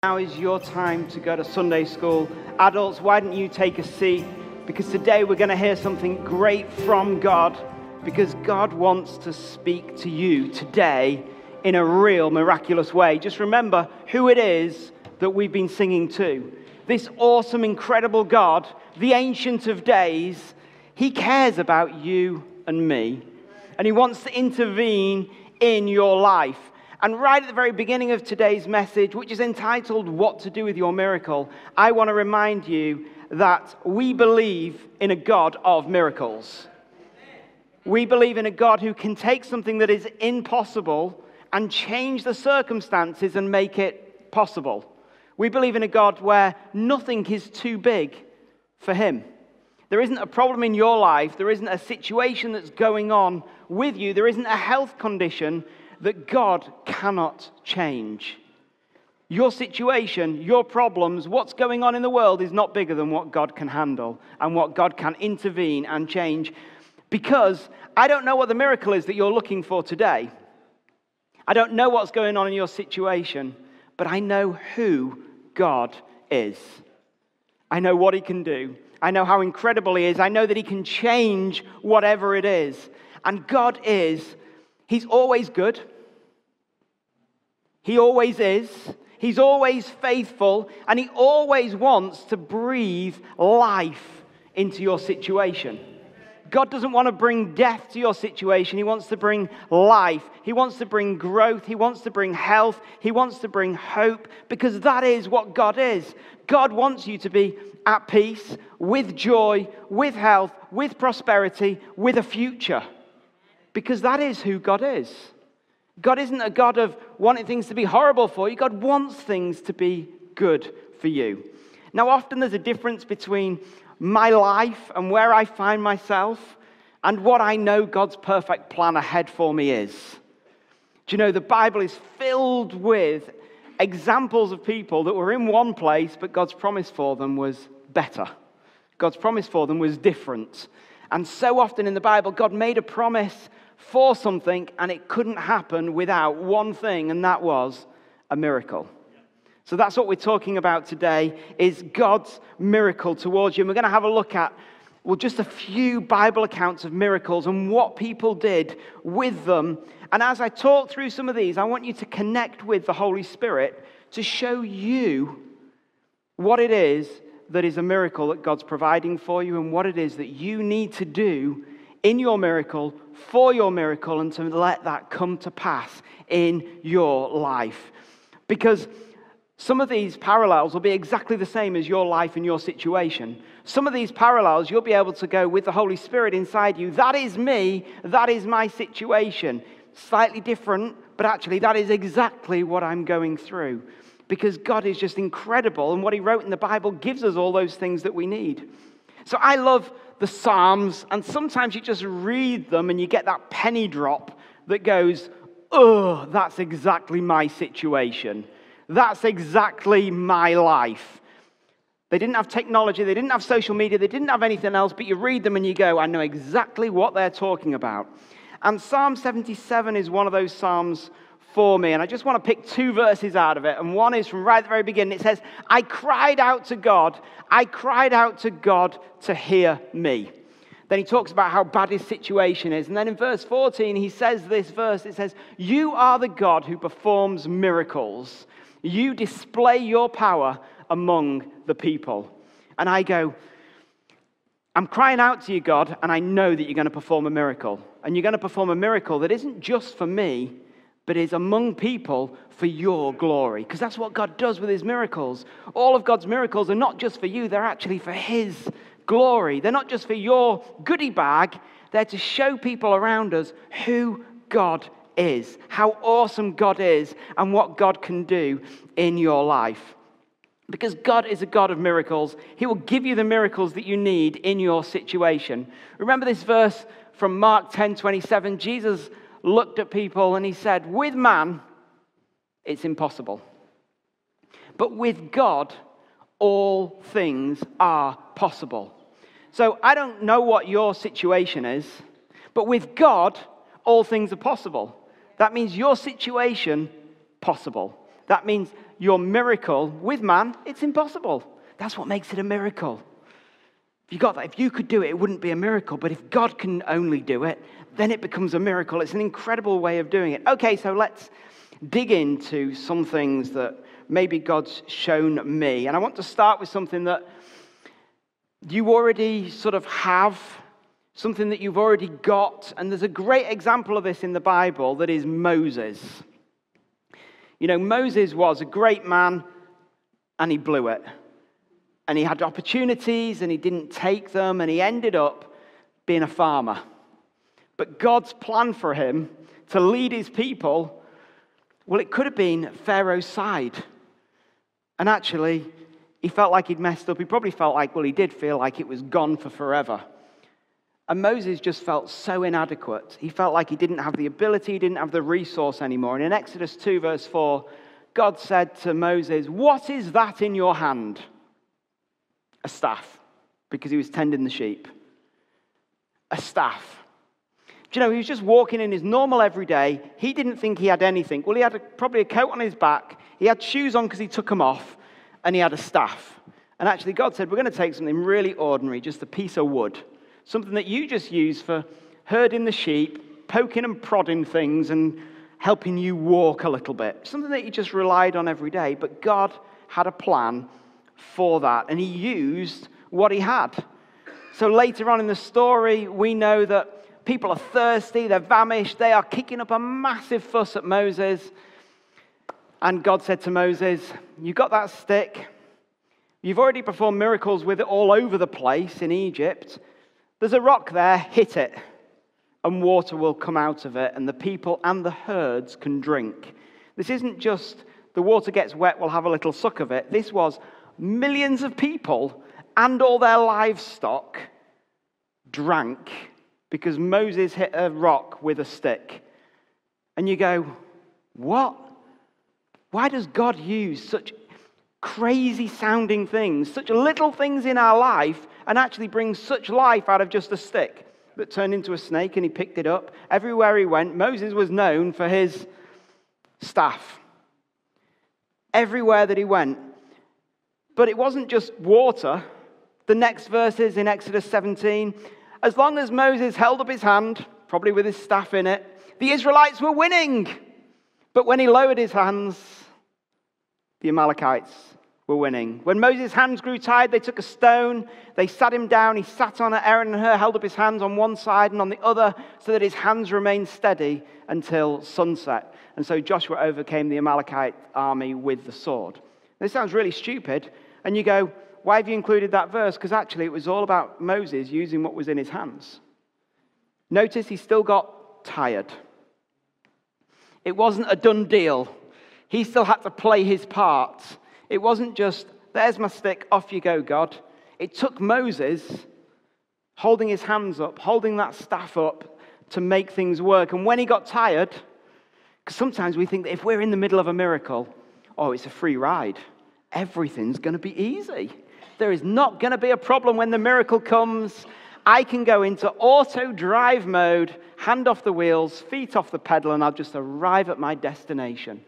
Now is your time to go to Sunday school. Adults, why don't you take a seat? Because today we're going to hear something great from God. Because God wants to speak to you today in a real miraculous way. Just remember who it is that we've been singing to. This awesome, incredible God, the Ancient of Days, He cares about you and me. And He wants to intervene in your life. And right at the very beginning of today's message, which is entitled, What to Do with Your Miracle, I want to remind you that we believe in a God of miracles. We believe in a God who can take something that is impossible and change the circumstances and make it possible. We believe in a God where nothing is too big for Him. There isn't a problem in your life, there isn't a situation that's going on with you, there isn't a health condition that God cannot change. Your situation, your problems, what's going on in the world is not bigger than what God can handle and what God can intervene and change. Because I don't know what the miracle is that you're looking for today. I don't know what's going on in your situation, but I know who God is. I know what He can do. I know how incredible He is. I know that He can change whatever it is. And God He's always good. He always is. He's always faithful. And He always wants to breathe life into your situation. God doesn't want to bring death to your situation. He wants to bring life. He wants to bring growth. He wants to bring health. He wants to bring hope, because that is what God is. God wants you to be at peace, with joy, with health, with prosperity, with a future. Because that is who God is. God isn't a God of wanting things to be horrible for you. God wants things to be good for you. Now, often there's a difference between my life and where I find myself and what I know God's perfect plan ahead for me is. Do you know, the Bible is filled with examples of people that were in one place, but God's promise for them was better. God's promise for them was different. And so often in the Bible, God made a promise for something, and it couldn't happen without one thing, and that was a miracle. So that's what we're talking about today, is God's miracle towards you. And we're going to have a look at, just a few Bible accounts of miracles and what people did with them. And as I talk through some of these, I want you to connect with the Holy Spirit to show you what it is that is a miracle that God's providing for you, and what it is that you need to do in your miracle, for your miracle, and to let that come to pass in your life. Because some of these parallels will be exactly the same as your life and your situation. Some of these parallels, you'll be able to go with the Holy Spirit inside you. That is me, that is my situation. Slightly different, but actually that is exactly what I'm going through. Because God is just incredible, and what He wrote in the Bible gives us all those things that we need. So I love the Psalms, and sometimes you just read them and you get that penny drop that goes, oh, that's exactly my situation. That's exactly my life. They didn't have technology, they didn't have social media, they didn't have anything else, but you read them and you go, I know exactly what they're talking about. And Psalm 77 is one of those Psalms for me, and I just want to pick two verses out of it. And one is from right at the very beginning. It says, I cried out to God to hear me. Then he talks about how bad his situation is. And then in verse 14, he says this verse. It says, you are the God who performs miracles. You display your power among the people. And I go, I'm crying out to you, God, and I know that you're going to perform a miracle. And you're going to perform a miracle that isn't just for me, but is among people for your glory. Because that's what God does with His miracles. All of God's miracles are not just for you, they're actually for His glory. They're not just for your goodie bag, they're to show people around us who God is, how awesome God is, and what God can do in your life. Because God is a God of miracles. He will give you the miracles that you need in your situation. Remember this verse from Mark 10:27. Jesus looked at people and He said, with man, it's impossible. But with God, all things are possible. So I don't know what your situation is, but with God, all things are possible. That means your situation, possible. That means your miracle with man, it's impossible. That's what makes it a miracle. If you got that, if you could do it, it wouldn't be a miracle. But if God can only do it, then it becomes a miracle. It's an incredible way of doing it. Okay, so let's dig into some things that maybe God's shown me. And I want to start with something that you already sort of have, something that you've already got. And there's a great example of this in the Bible that is Moses. You know, Moses was a great man and he blew it. And he had opportunities and he didn't take them and he ended up being a farmer. But God's plan for him to lead his people, well, it could have been Pharaoh's side. And actually, he felt like he'd messed up. He probably felt like, well, he did feel like it was gone for forever. And Moses just felt so inadequate. He felt like he didn't have the ability, he didn't have the resource anymore. And in Exodus 2, verse 4, God said to Moses, "What is that in your hand?" A staff, because he was tending the sheep. A staff. Do you know, he was just walking in his normal everyday. He didn't think he had anything. Well, he had probably a coat on his back. He had shoes on because he took them off. And he had a staff. And actually God said, we're going to take something really ordinary, just a piece of wood. Something that you just use for herding the sheep, poking and prodding things and helping you walk a little bit. Something that you just relied on every day. But God had a plan for that. And he used what he had. So later on in the story, we know that people are thirsty, they're famished, they are kicking up a massive fuss at Moses. And God said to Moses, "You got that stick. You've already performed miracles with it all over the place in Egypt. There's a rock there, hit it, and water will come out of it, and the people and the herds can drink." This isn't just the water gets wet, we'll have a little suck of it. This was millions of people and all their livestock drank because Moses hit a rock with a stick. And you go, what? Why does God use such crazy sounding things, such little things in our life, and actually bring such life out of just a stick that turned into a snake and he picked it up? Everywhere he went, Moses was known for his staff. Everywhere that he went. But it wasn't just water. The next verses in Exodus 17, as long as Moses held up his hand, probably with his staff in it, the Israelites were winning. But when he lowered his hands, the Amalekites were winning. When Moses' hands grew tired, they took a stone, they sat him down, he sat on it, Aaron and Hur held up his hands on one side and on the other so that his hands remained steady until sunset. And so Joshua overcame the Amalekite army with the sword. This sounds really stupid, and you go, why have you included that verse? Because actually it was all about Moses using what was in his hands. Notice he still got tired. It wasn't a done deal. He still had to play his part. It wasn't just, there's my stick, off you go, God. It took Moses holding his hands up, holding that staff up to make things work. And when he got tired, because sometimes we think that if we're in the middle of a miracle, oh, it's a free ride. Everything's going to be easy. There is not going to be a problem when the miracle comes. I can go into auto drive mode, hand off the wheels, feet off the pedal, and I'll just arrive at my destination.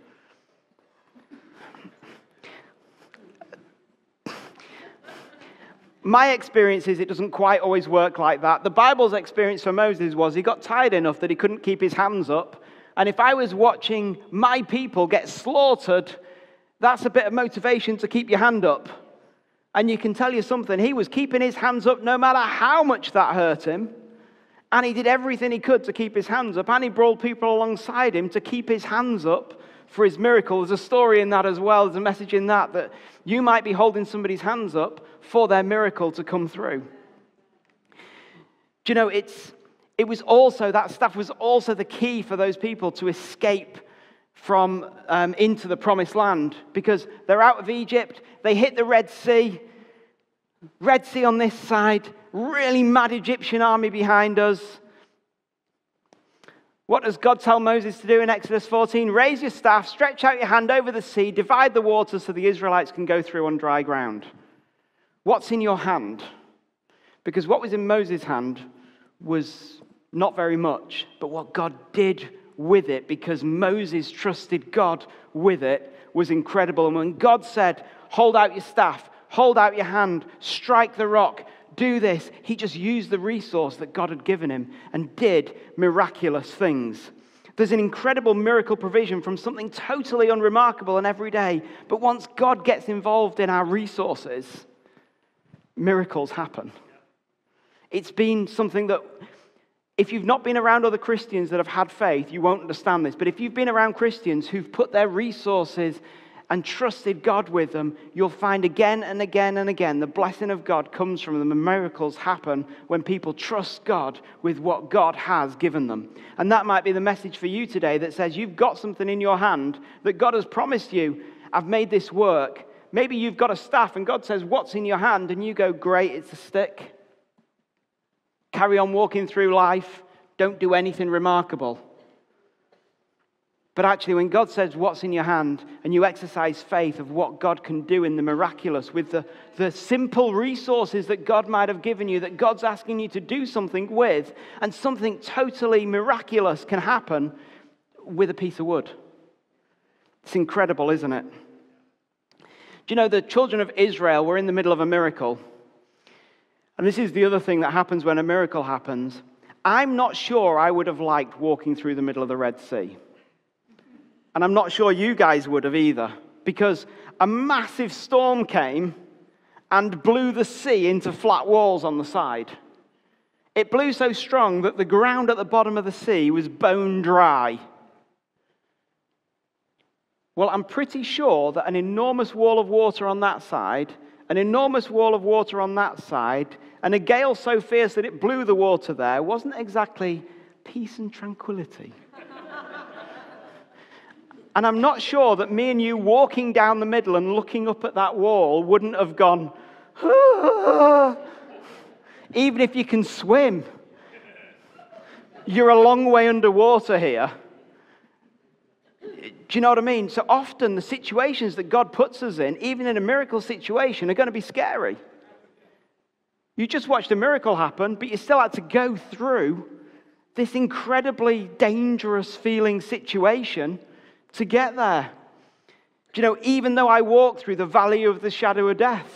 My experience is it doesn't quite always work like that. The Bible's experience for Moses was he got tired enough that he couldn't keep his hands up. And if I was watching my people get slaughtered, that's a bit of motivation to keep your hand up. And you can tell you something, he was keeping his hands up no matter how much that hurt him. And he did everything he could to keep his hands up. And he brought people alongside him to keep his hands up for his miracle. There's a story in that as well. There's a message in that you might be holding somebody's hands up for their miracle to come through. Do you know, that stuff was also the key for those people to escape from into the promised land, because they're out of Egypt, they hit the Red Sea on this side, really mad Egyptian army behind us. What does God tell Moses to do in Exodus 14? Raise your staff, stretch out your hand over the sea, divide the waters so the Israelites can go through on dry ground. What's in your hand? Because what was in Moses' hand was not very much, but what God did with it, because Moses trusted God with it, was incredible. And when God said, hold out your staff, hold out your hand, strike the rock, do this, he just used the resource that God had given him and did miraculous things. There's an incredible miracle provision from something totally unremarkable and everyday. But once God gets involved in our resources, miracles happen. It's been something that, if you've not been around other Christians that have had faith, you won't understand this. But if you've been around Christians who've put their resources and trusted God with them, you'll find again and again and again the blessing of God comes from them, and miracles happen when people trust God with what God has given them. And that might be the message for you today that says you've got something in your hand that God has promised you. I've made this work. Maybe you've got a staff and God says, what's in your hand? And you go, great, it's a stick. Carry on walking through life. Don't do anything remarkable. But actually, when God says, what's in your hand, and you exercise faith of what God can do in the miraculous with the simple resources that God might have given you, that God's asking you to do something with, and something totally miraculous can happen with a piece of wood. It's incredible, isn't it? Do you know, the children of Israel were in the middle of a miracle. And this is the other thing that happens when a miracle happens. I'm not sure I would have liked walking through the middle of the Red Sea. And I'm not sure you guys would have either, because a massive storm came and blew the sea into flat walls on the side. It blew so strong that the ground at the bottom of the sea was bone dry. Well, I'm pretty sure that an enormous wall of water on that side, an enormous wall of water on that side, and a gale so fierce that it blew the water there wasn't exactly peace and tranquility. And I'm not sure that me and you walking down the middle and looking up at that wall wouldn't have gone, ah. Even if you can swim. You're a long way underwater here. Do you know what I mean? So often the situations that God puts us in, even in a miracle situation, are going to be scary. You just watched a miracle happen, but you still had to go through this incredibly dangerous feeling situation to get there. Do you know, even though I walk through the valley of the shadow of death.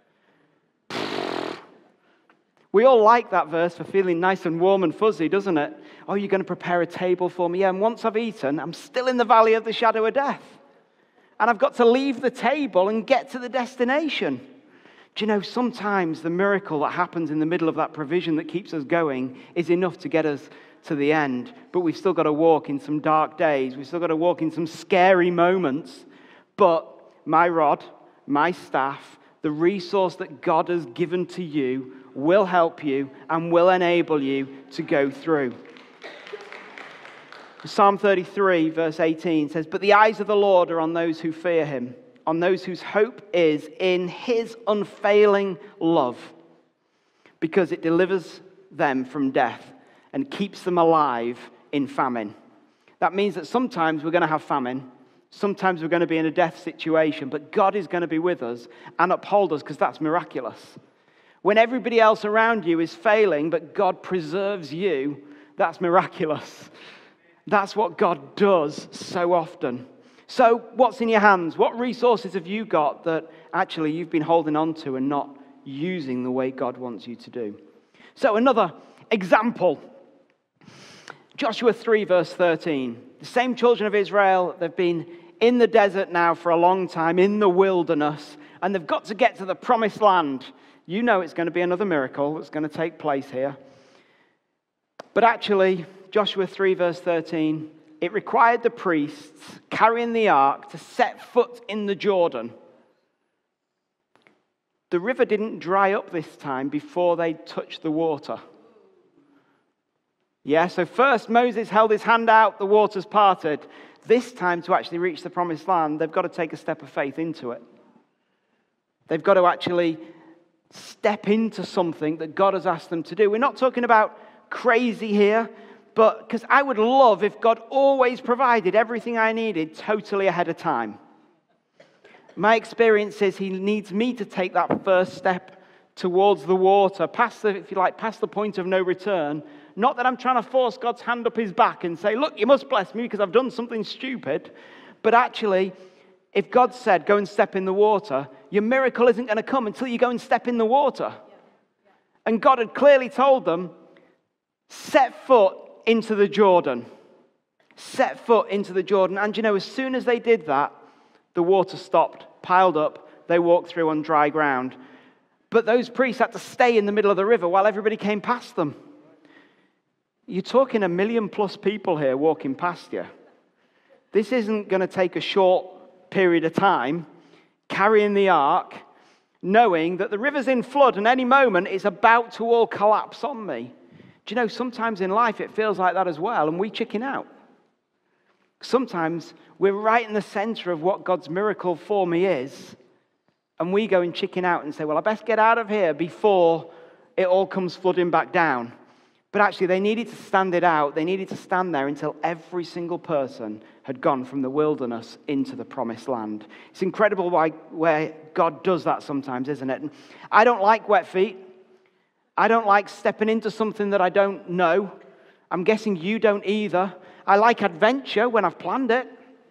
We all like that verse for feeling nice and warm and fuzzy, doesn't it? Oh, you're going to prepare a table for me. Yeah, and once I've eaten, I'm still in the valley of the shadow of death. And I've got to leave the table and get to the destination. Do you know, sometimes the miracle that happens in the middle of that provision that keeps us going is enough to get us to the end, but we've still got to walk in some dark days. We've still got to walk in some scary moments. But my rod, my staff, the resource that God has given to you will help you and will enable you to go through. Psalm 33, verse 18 says, "But the eyes of the Lord are on those who fear him, on those whose hope is in his unfailing love, because it delivers them from death and keeps them alive in famine." That means that sometimes we're going to have famine. Sometimes we're going to be in a death situation. But God is going to be with us and uphold us, because that's miraculous. When everybody else around you is failing, but God preserves you, that's miraculous. That's what God does so often. So what's in your hands? What resources have you got that actually you've been holding on to and not using the way God wants you to do? So another example. Joshua 3, verse 13. The same children of Israel, they've been in the desert now for a long time, in the wilderness, and they've got to get to the promised land. You know it's going to be another miracle that's going to take place here. But actually, Joshua 3, verse 13, it required the priests carrying the ark to set foot in the Jordan. The river didn't dry up this time before they touched the water. Yeah, so first Moses held his hand out, the waters parted. This time, to actually reach the promised land, they've got to take a step of faith into it. They've got to actually step into something that God has asked them to do. We're not talking about crazy here, but because I would love if God always provided everything I needed totally ahead of time. My experience is he needs me to take that first step towards the water, past the point of no return. Not that I'm trying to force God's hand up his back and say, look, you must bless me because I've done something stupid. But actually, If God said, go and step in the water, your miracle isn't going to come until you go and step in the water. And God had clearly told them, set foot into the Jordan. Set foot into the Jordan. And as soon as they did that, the water stopped, piled up. They walked through on dry ground. But those priests had to stay in the middle of the river while everybody came past them. You're talking 1 million+ people here walking past you. This isn't going to take a short period of time, carrying the ark, knowing that the river's in flood and any moment it's about to all collapse on me. Do sometimes in life it feels like that as well, and we chicken out. Sometimes we're right in the center of what God's miracle for me is, and we go and chicken out and say, well, I best get out of here before it all comes flooding back down. But actually, they needed to stand it out. They needed to stand there until every single person had gone from the wilderness into the promised land. It's incredible where God does that sometimes, isn't it? And I don't like wet feet. I don't like stepping into something that I don't know. I'm guessing you don't either. I like adventure when I've planned it.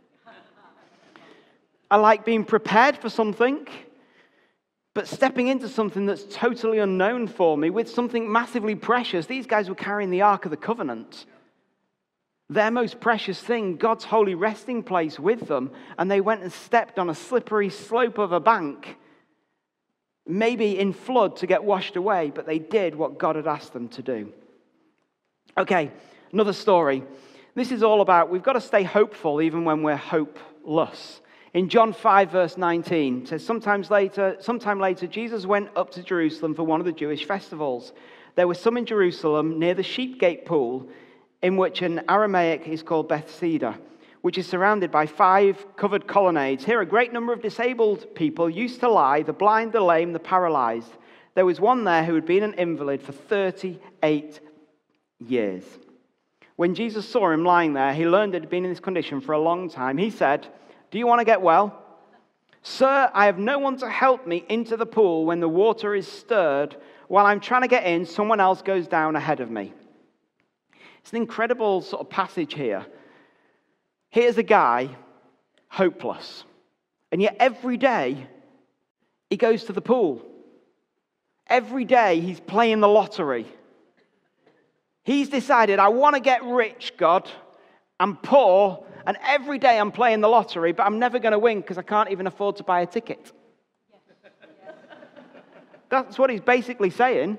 I like being prepared for something. But stepping into something that's totally unknown for me, with something massively precious, these guys were carrying the Ark of the Covenant. Their most precious thing, God's holy resting place with them, and they went and stepped on a slippery slope of a bank, maybe in flood to get washed away, but they did what God had asked them to do. Okay, another story. This is all about, we've got to stay hopeful even when we're hopeless. In John 5, verse 19, it says, sometime later, Jesus went up to Jerusalem for one of the Jewish festivals. There was some in Jerusalem near the Sheep Gate pool, in which in Aramaic is called Bethesda, which is surrounded by 5 covered colonnades. Here a great number of disabled people used to lie, the blind, the lame, the paralyzed. There was one there who had been an invalid for 38 years. When Jesus saw him lying there, he learned that he had been in this condition for a long time. He said, do you want to get well? Sir, I have no one to help me into the pool when the water is stirred. While I'm trying to get in, someone else goes down ahead of me. It's an incredible sort of passage here. Here's a guy, hopeless. And yet every day, he goes to the pool. Every day, he's playing the lottery. He's decided, I want to get rich, God. I'm poor, and every day I'm playing the lottery, but I'm never going to win because I can't even afford to buy a ticket. That's what he's basically saying.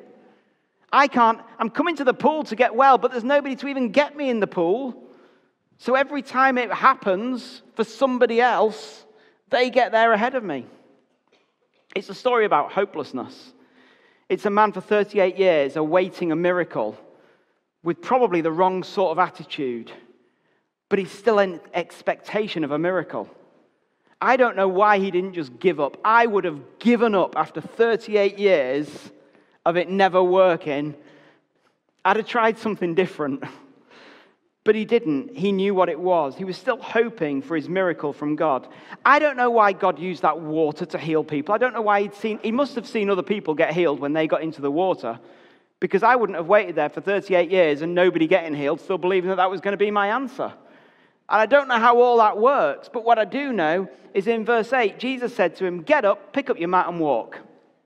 I'm coming to the pool to get well, but there's nobody to even get me in the pool. So every time it happens for somebody else, they get there ahead of me. It's a story about hopelessness. It's a man for 38 years awaiting a miracle with probably the wrong sort of attitude. But he's still in expectation of a miracle. I don't know why he didn't just give up. I would have given up after 38 years of it never working. I'd have tried something different. But he didn't. He knew what it was. He was still hoping for his miracle from God. I don't know why God used that water to heal people. I don't know why he must have seen other people get healed when they got into the water. Because I wouldn't have waited there for 38 years and nobody getting healed, still believing that was going to be my answer. And I don't know how all that works, but what I do know is in verse 8, Jesus said to him, get up, pick up your mat and walk.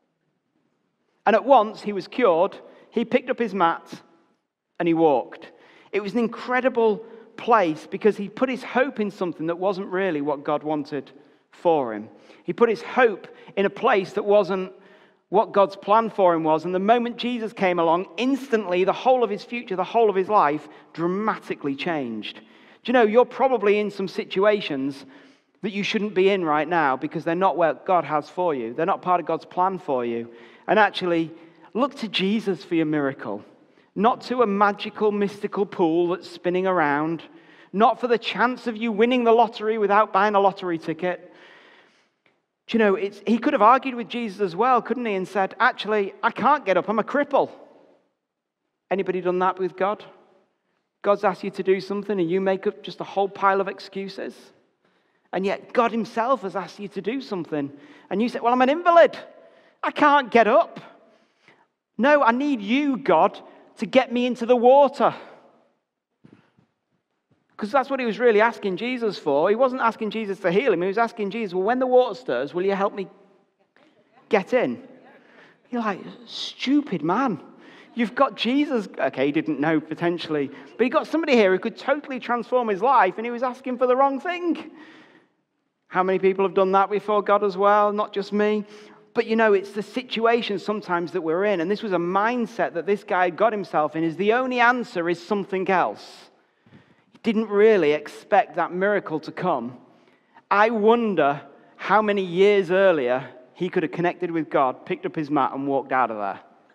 And at once he was cured, he picked up his mat and he walked. It was an incredible place because he put his hope in something that wasn't really what God wanted for him. He put his hope in a place that wasn't what God's plan for him was. And the moment Jesus came along, instantly the whole of his future, the whole of his life dramatically changed. Do you know, you're probably in some situations that you shouldn't be in right now because they're not what God has for you. They're not part of God's plan for you. And actually, look to Jesus for your miracle. Not to a magical, mystical pool that's spinning around. Not for the chance of you winning the lottery without buying a lottery ticket. Do you know, he could have argued with Jesus as well, couldn't he? And said, actually, I can't get up. I'm a cripple. Anybody done that with God? God's asked you to do something and you make up just a whole pile of excuses. And yet God himself has asked you to do something. And you say, well, I'm an invalid. I can't get up. No, I need you, God, to get me into the water. Because that's what he was really asking Jesus for. He wasn't asking Jesus to heal him. He was asking Jesus, well, when the water stirs, will you help me get in? You're like, stupid man. You've got Jesus. Okay, he didn't know potentially. But he got somebody here who could totally transform his life, and he was asking for the wrong thing. How many people have done that before God as well? Not just me. But it's the situation sometimes that we're in. And this was a mindset that this guy got himself in, is the only answer is something else. He didn't really expect that miracle to come. I wonder how many years earlier he could have connected with God, picked up his mat and walked out of there.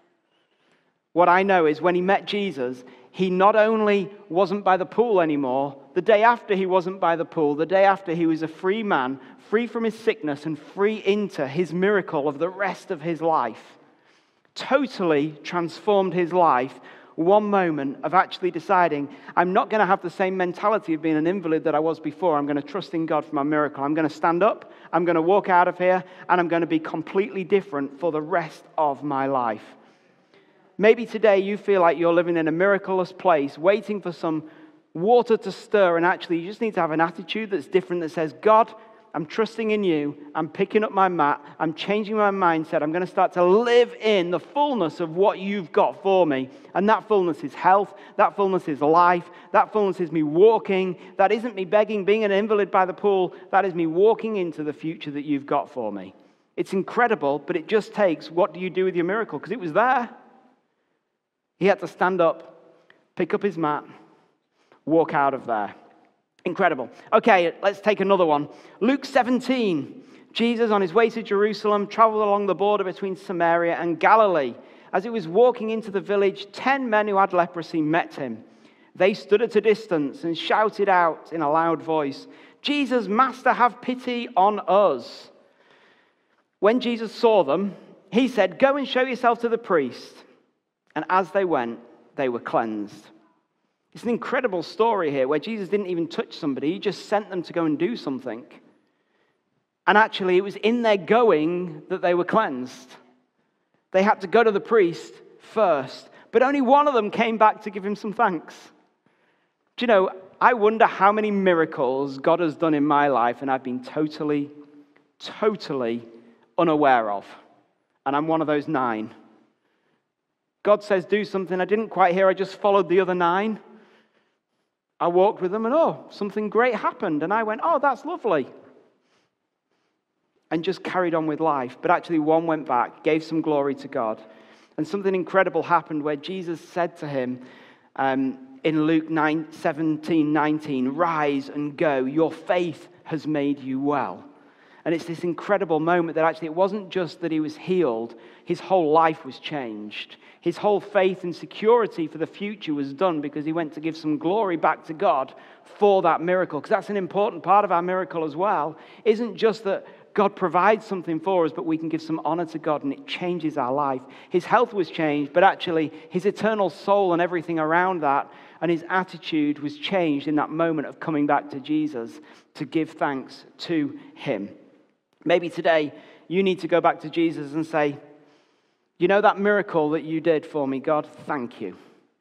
What I know is when he met Jesus, he not only wasn't by the pool anymore, the day after he wasn't by the pool, the day after he was a free man, free from his sickness and free into his miracle of the rest of his life. Totally transformed his life. One moment of actually deciding, I'm not going to have the same mentality of being an invalid that I was before. I'm going to trust in God for my miracle. I'm going to stand up, I'm going to walk out of here, and I'm going to be completely different for the rest of my life. Maybe today you feel like you're living in a miraculous place, waiting for some water to stir, and actually you just need to have an attitude that's different, that says, God, I'm trusting in you, I'm picking up my mat, I'm changing my mindset, I'm going to start to live in the fullness of what you've got for me. And that fullness is health, that fullness is life, that fullness is me walking, that isn't me begging, being an invalid by the pool, that is me walking into the future that you've got for me. It's incredible, but it just takes, what do you do with your miracle? Because it was there. He had to stand up, pick up his mat, walk out of there. Incredible. Okay, let's take another one. Luke 17. Jesus, on his way to Jerusalem, traveled along the border between Samaria and Galilee. As he was walking into the village, 10 men who had leprosy met him. They stood at a distance and shouted out in a loud voice, Jesus, Master, have pity on us. When Jesus saw them, he said, go and show yourself to the priest. And as they went, they were cleansed. It's an incredible story here where Jesus didn't even touch somebody. He just sent them to go and do something. And actually, it was in their going that they were cleansed. They had to go to the priest first. But only one of them came back to give him some thanks. Do you know, I wonder how many miracles God has done in my life and I've been totally unaware of. And I'm one of those 9. God says, do something I didn't quite hear. I just followed the other 9. I walked with them and, something great happened. And I went, that's lovely. And just carried on with life. But actually one went back, gave some glory to God. And something incredible happened where Jesus said to him in Luke 17:19, rise and go. Your faith has made you well. And it's this incredible moment that actually it wasn't just that he was healed, his whole life was changed. His whole faith and security for the future was done because he went to give some glory back to God for that miracle. Because that's an important part of our miracle as well. It isn't just that God provides something for us, but we can give some honor to God and it changes our life. His health was changed, but actually his eternal soul and everything around that and his attitude was changed in that moment of coming back to Jesus to give thanks to him. Maybe today you need to go back to Jesus and say, you know that miracle that you did for me, God, thank you.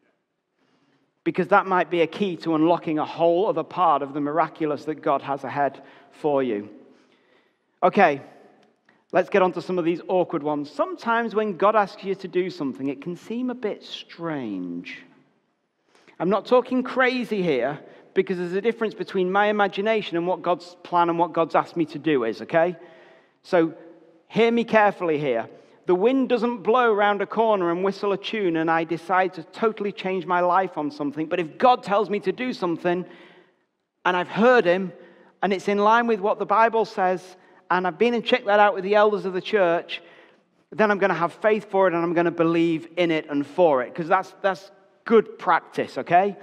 Because that might be a key to unlocking a whole other part of the miraculous that God has ahead for you. Okay, let's get on to some of these awkward ones. Sometimes when God asks you to do something, it can seem a bit strange. I'm not talking crazy here, because there's a difference between my imagination and what God's plan and what God's asked me to do is, okay? So hear me carefully here. The wind doesn't blow around a corner and whistle a tune and I decide to totally change my life on something. But if God tells me to do something and I've heard him and it's in line with what the Bible says and I've been and checked that out with the elders of the church, then I'm going to have faith for it and I'm going to believe in it and for it. Because that's good practice, okay?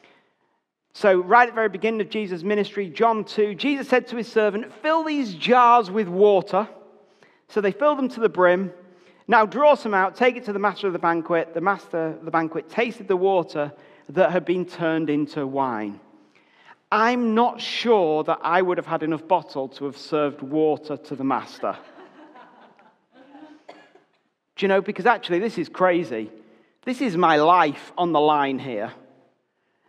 So right at the very beginning of Jesus' ministry, John 2, Jesus said to his servant, fill these jars with water. So they filled them to the brim. Now draw some out, take it to the master of the banquet. The master of the banquet tasted the water that had been turned into wine. I'm not sure that I would have had enough bottle to have served water to the master. Do you know, because actually this is crazy. This is my life on the line here.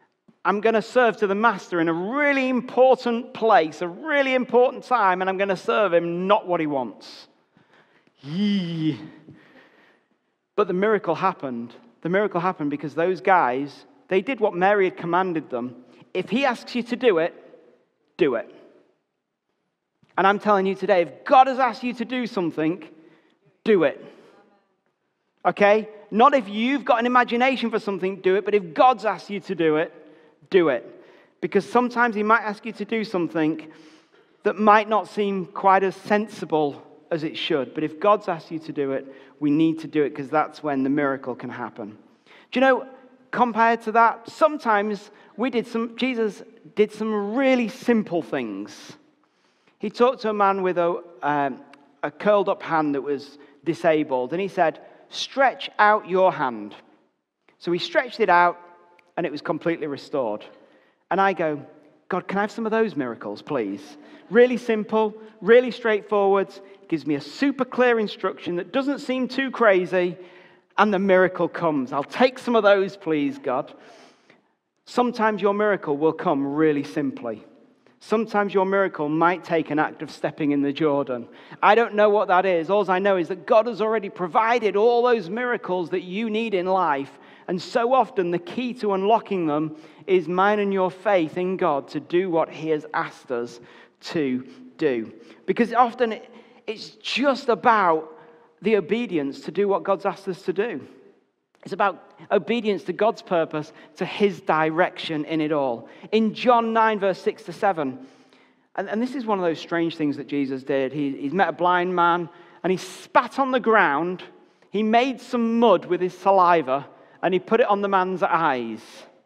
I'm going to serve to the master in a really important place, a really important time, and I'm going to serve him not what he wants. Yee. But the miracle happened. The miracle happened because those guys, they did what Mary had commanded them. If he asks you to do it, do it. And I'm telling you today, if God has asked you to do something, do it. Okay? Not if you've got an imagination for something, do it. But if God's asked you to do it, do it. Because sometimes he might ask you to do something that might not seem quite as sensible as it should. But if God's asked you to do it, we need to do it because that's when the miracle can happen. Do you know, compared to that, sometimes Jesus did some really simple things. He talked to a man with a curled up hand that was disabled, and he said, stretch out your hand. So he stretched it out, and it was completely restored. And I go, God, can I have some of those miracles, please? Really simple, really straightforward, gives me a super clear instruction that doesn't seem too crazy, and the miracle comes. I'll take some of those, please, God. Sometimes your miracle will come really simply. Sometimes your miracle might take an act of stepping in the Jordan. I don't know what that is. All I know is that God has already provided all those miracles that you need in life. And so often the key to unlocking them is mine and your faith in God to do what he has asked us to do. Because often it's just about the obedience to do what God's asked us to do. It's about obedience to God's purpose, to his direction in it all. In John 9, verse 6 to 7, and this is one of those strange things that Jesus did. He's met a blind man, and he spat on the ground. He made some mud with his saliva, and he put it on the man's eyes.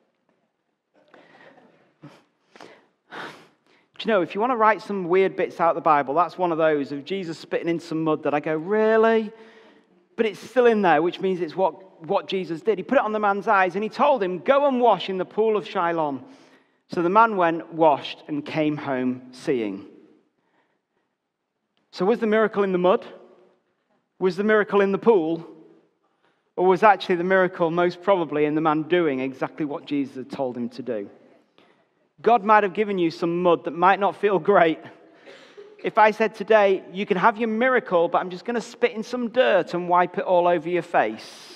Do you know, if you want to write some weird bits out of the Bible, that's one of those of Jesus spitting in some mud that I go, really? But it's still in there, which means it's what Jesus did. He put it on the man's eyes, and he told him, go and wash in the pool of Siloam. So the man went, washed, and came home seeing. So was the miracle in the mud? Was the miracle in the pool? Or was actually the miracle most probably in the man doing exactly what Jesus had told him to do? God might have given you some mud that might not feel great. If I said today, you can have your miracle, but I'm just going to spit in some dirt and wipe it all over your face.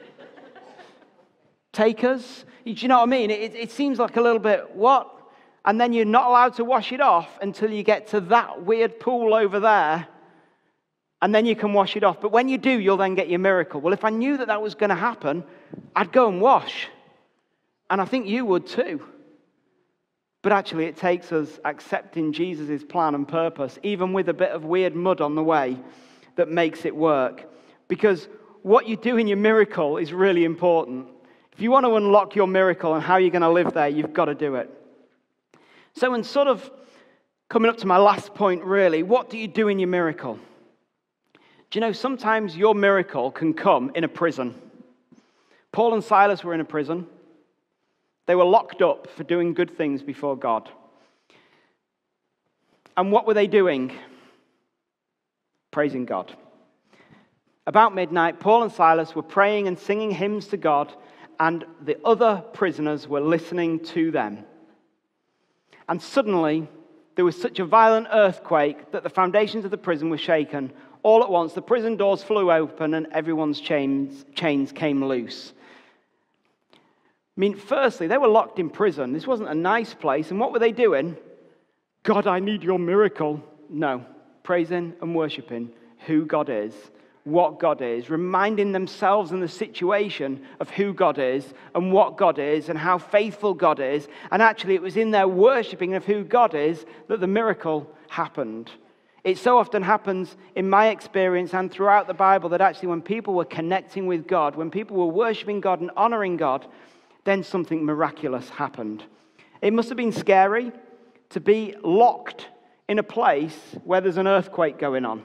Takers? Do you know what I mean? It seems like a little bit, what? And then you're not allowed to wash it off until you get to that weird pool over there. And then you can wash it off. But when you do, you'll then get your miracle. Well, if I knew that was going to happen, I'd go and wash. And I think you would too. But actually, it takes us accepting Jesus' plan and purpose, even with a bit of weird mud on the way, that makes it work. Because what you do in your miracle is really important. If you want to unlock your miracle and how you're going to live there, you've got to do it. So in sort of coming up to my last point, really, what do you do in your miracle? Do you know, sometimes your miracle can come in a prison. Paul and Silas were in a prison. They were locked up for doing good things before God. And what were they doing? Praising God. About midnight, Paul and Silas were praying and singing hymns to God, and the other prisoners were listening to them. And suddenly, there was such a violent earthquake that the foundations of the prison were shaken. All at once, the prison doors flew open and everyone's chains came loose. I mean, firstly, they were locked in prison. This wasn't a nice place. And what were they doing? God, I need your miracle. No, praising and worshiping who God is, what God is, reminding themselves in the situation of who God is and what God is and how faithful God is. And actually, it was in their worshiping of who God is that the miracle happened. It so often happens in my experience and throughout the Bible that actually when people were connecting with God, when people were worshiping God and honoring God, then something miraculous happened. It must have been scary to be locked in a place where there's an earthquake going on.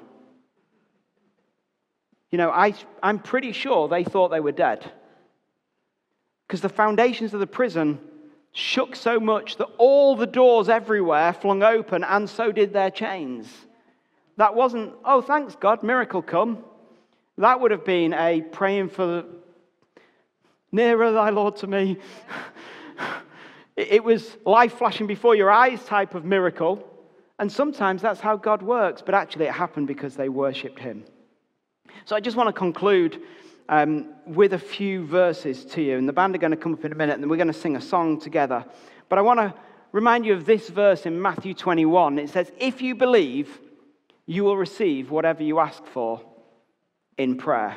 You know, I'm pretty sure they thought they were dead. Because the foundations of the prison shook so much that all the doors everywhere flung open, and so did their chains. That wasn't, oh, thanks God, miracle come. That would have been a praying for nearer thy Lord to me. It was life flashing before your eyes type of miracle. And sometimes that's how God works. But actually it happened because they worshipped him. So I just want to conclude with a few verses to you. And the band are going to come up in a minute and we're going to sing a song together. But I want to remind you of this verse in Matthew 21. It says, if you believe, you will receive whatever you ask for in prayer.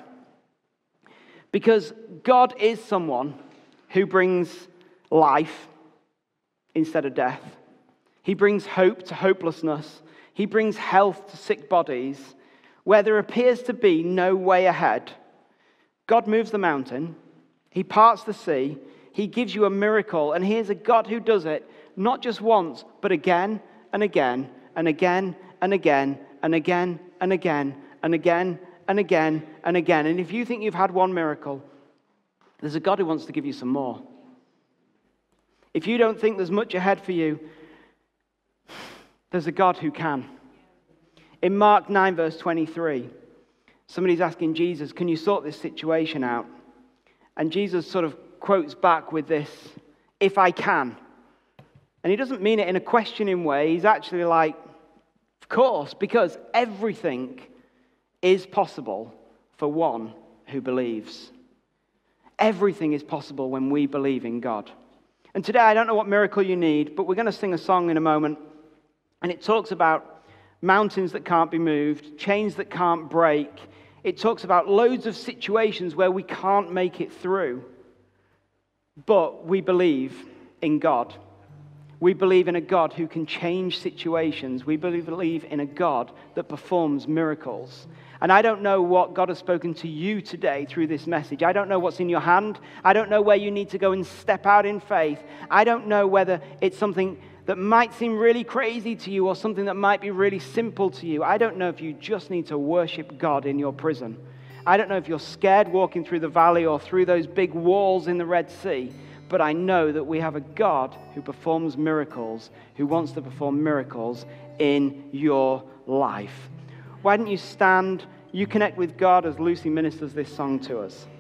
Because God is someone who brings life instead of death. He brings hope to hopelessness. He brings health to sick bodies. Where there appears to be no way ahead, God moves the mountain. He parts the sea. He gives you a miracle. And he is a God who does it not just once, but again and again and again and again and again and again and again and again and again. And if you think you've had one miracle, there's a God who wants to give you some more. If you don't think there's much ahead for you, there's a God who can. In Mark 9, verse 23, somebody's asking Jesus, can you sort this situation out? And Jesus sort of quotes back with this, if I can. And he doesn't mean it in a questioning way. He's actually like, of course, because everything is possible for one who believes. Everything is possible when we believe in God. And today, I don't know what miracle you need, but we're going to sing a song in a moment. And it talks about mountains that can't be moved, chains that can't break. It talks about loads of situations where we can't make it through. But we believe in God. We believe in a God who can change situations. We believe in a God that performs miracles. And I don't know what God has spoken to you today through this message. I don't know what's in your hand. I don't know where you need to go and step out in faith. I don't know whether it's something that might seem really crazy to you or something that might be really simple to you. I don't know if you just need to worship God in your prison. I don't know if you're scared walking through the valley or through those big walls in the Red Sea. But I know that we have a God who performs miracles, who wants to perform miracles in your life. Why don't you stand? You connect with God as Lucy ministers this song to us.